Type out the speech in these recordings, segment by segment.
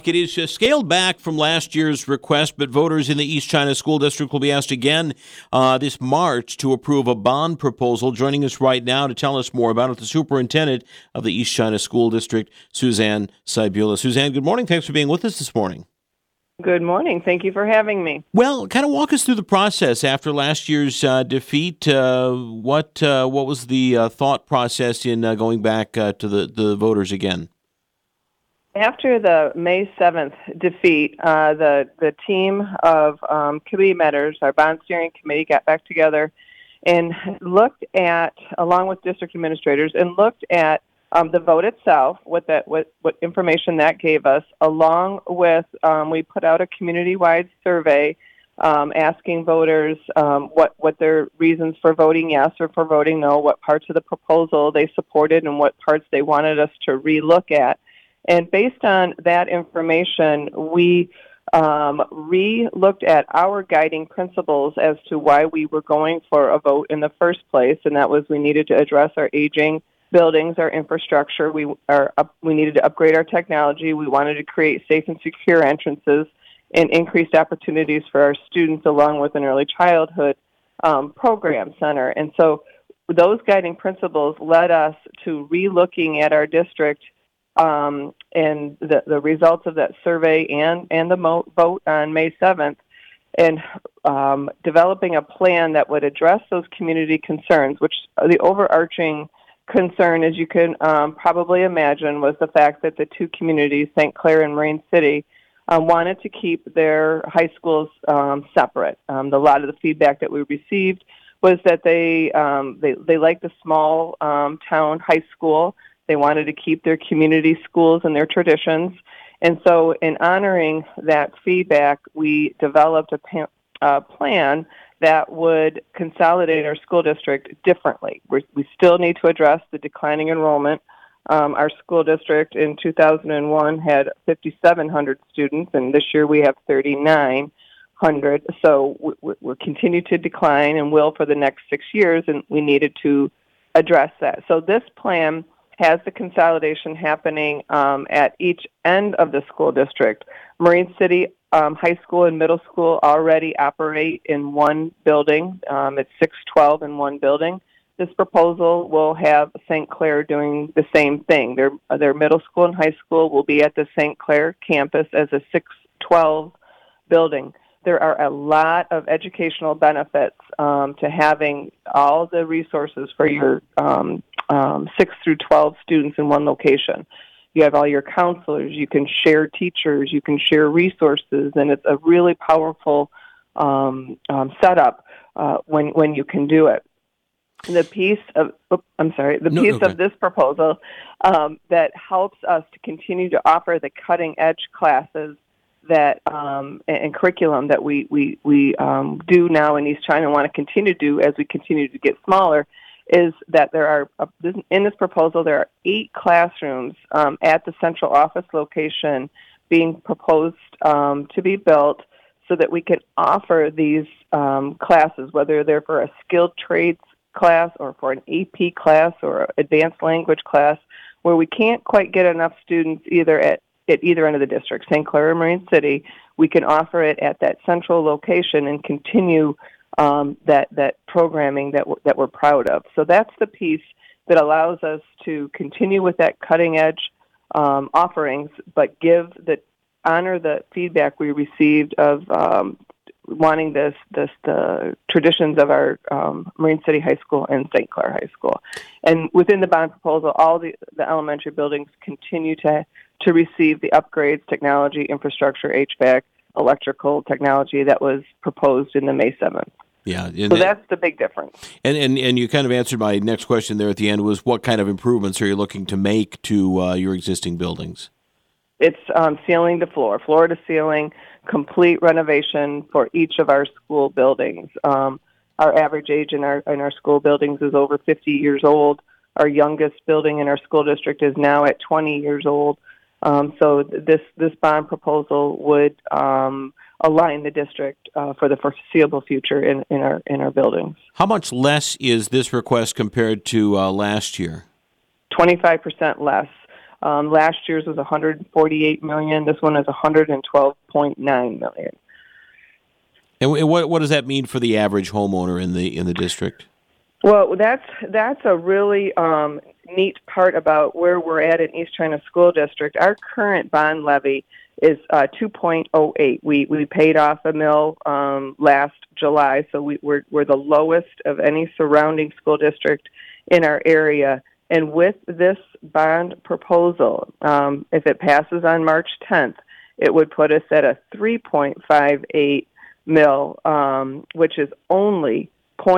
It is scaled back from last year's request, but voters in the East China School District will be asked again this March to approve a bond proposal. Joining us right now to tell us more about it, the superintendent of the East China School District, Suzanne Cybula. Suzanne, good morning. Thanks for being with us this morning. Good morning. Thank you for having me. Well, kind of walk us through the process after last year's defeat. What was the thought process in going back to the voters again? After the May 7th defeat, the team of committee members, our bond steering committee, got back together and looked at, along with district administrators, and looked at the vote itself, what information that gave us, along with we put out a community-wide survey asking voters what their reasons for voting yes or for voting no, what parts of the proposal they supported and what parts they wanted us to relook at. And based on that information, we re-looked at our guiding principles as to why we were going for a vote in the first place, and that was we needed to address our aging buildings, our infrastructure. We needed to upgrade our technology. We wanted to create safe and secure entrances and increased opportunities for our students, along with an early childhood program center. And so those guiding principles led us to re-looking at our district and the results of that survey and the vote on May 7th, and developing a plan that would address those community concerns, which the overarching concern, as you can probably imagine, was the fact that the two communities, St. Clair and Marine City, wanted to keep their high schools separate. A lot of the feedback that we received was that they liked the small town high school. They wanted to keep their community schools and their traditions. And so in honoring that feedback, we developed a plan that would consolidate our school district differently. We still need to address the declining enrollment. Our school district in 2001 had 5,700 students, and this year we have 3,900. So we're continue to decline and will for the next 6 years, and we needed to address that. So this plan has the consolidation happening at each end of the school district. Marine City High School and Middle School already operate in one building. It's 612 in one building. This proposal will have St. Clair doing the same thing. Their middle school and high school will be at the St. Clair campus as a 612 building. There are a lot of educational benefits to having all the resources for your 6 through 12 students in one location. You have all your counselors, you can share teachers, you can share resources, and it's a really powerful setup when you can do it. The piece of this proposal that helps us to continue to offer the cutting edge classes that and curriculum that we do now in East China and want to continue to do as we continue to get smaller is that there are, in this proposal, there are 8 classrooms at the central office location being proposed to be built so that we can offer these classes, whether they're for a skilled trades class or for an AP class or advanced language class, where we can't quite get enough students either at either end of the district, St. Clair or Marine City. We can offer it at that central location and continue that programming that we're proud of. So that's the piece that allows us to continue with that cutting edge offerings, but honor the feedback we received of wanting the traditions of our Marine City High School and St. Clair High School. And within the bond proposal, all the elementary buildings continue to receive the upgrades, technology, infrastructure, HVAC, electrical technology that was proposed in the May 7th. Yeah, so that's the big difference. And you kind of answered my next question there at the end, was what kind of improvements are you looking to make to your existing buildings? It's ceiling to floor to ceiling, complete renovation for each of our school buildings. Our average age in our school buildings is over 50 years old. Our youngest building in our school district is now at 20 years old. So this bond proposal would align the district for the foreseeable future in our buildings. How much less is this request compared to last year? 25% less. Last year's was $148 million. This one is $112.9 million. And what does that mean for the average homeowner in the district? Well, that's a really neat part about where we're at in East China School District. Our current bond levy is 2.08. We paid off a mill last July, so we're the lowest of any surrounding school district in our area. And with this bond proposal, if it passes on March 10th, it would put us at a 3.58 mill, which is only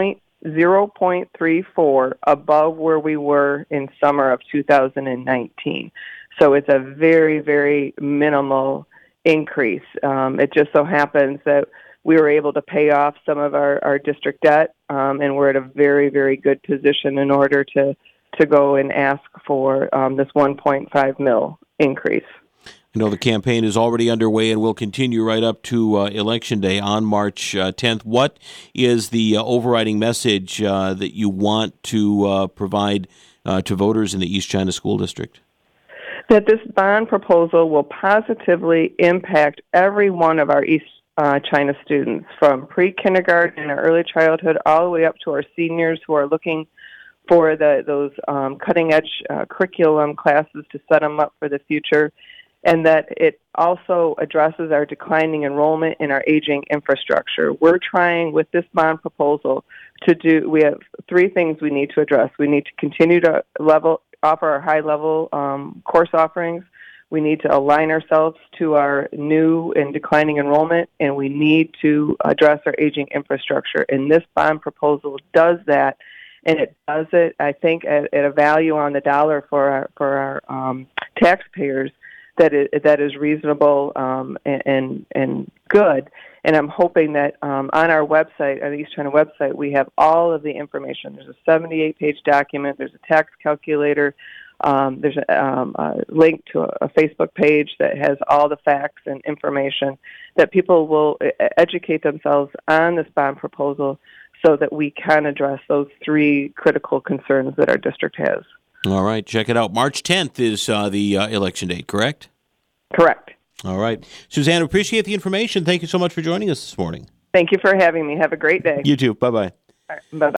0.34 above where we were in summer of 2019. So it's a very, very minimal increase. It just so happens that we were able to pay off some of our district debt, and we're at a very, very good position in order to go and ask for this 1.5 mil increase. I know the campaign is already underway and will continue right up to Election Day on March 10th. What is the overriding message that you want to provide to voters in the East China School District? That this bond proposal will positively impact every one of our East China students, from pre-kindergarten and early childhood all the way up to our seniors who are looking for those cutting-edge curriculum classes to set them up for the future, and that it also addresses our declining enrollment in our aging infrastructure. We're trying with this bond proposal we have three things we need to address. We need to continue to offer our high-level course offerings. We need to align ourselves to our new and declining enrollment, and we need to address our aging infrastructure. And this bond proposal does that, and it does it, I think, at a value on the dollar for our taxpayers that is reasonable and good. And I'm hoping that on our website, on the East China website, we have all of the information. There's a 78-page document. There's a tax calculator. There's a link to a Facebook page that has all the facts and information that people will educate themselves on this bond proposal so that we can address those three critical concerns that our district has. All right, check it out. March 10th is the election date, correct? Correct. All right. Suzanne, appreciate the information. Thank you so much for joining us this morning. Thank you for having me. Have a great day. You too. Bye-bye. All right, bye-bye.